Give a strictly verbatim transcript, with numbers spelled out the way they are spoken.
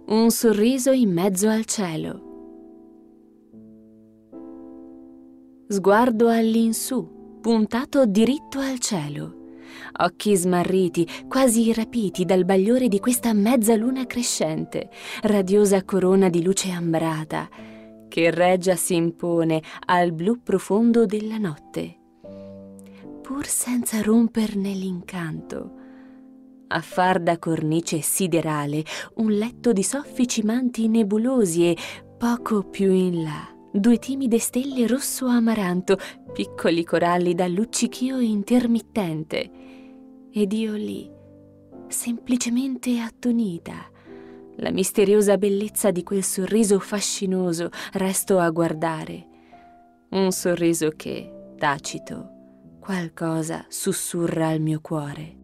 Un sorriso in mezzo al cielo. Sguardo all'insù, puntato diritto al cielo. Occhi smarriti, quasi rapiti dal bagliore di questa mezzaluna crescente, radiosa corona di luce ambrata, che reggia si impone al blu profondo della notte, pur senza romperne l'incanto. A far da cornice siderale un letto di soffici manti nebulosi e, poco più in là, due timide stelle rosso amaranto, piccoli coralli da luccichio intermittente. Ed io lì, semplicemente attonita, la misteriosa bellezza di quel sorriso fascinoso, resto a guardare. Un sorriso che, tacito, qualcosa sussurra al mio cuore.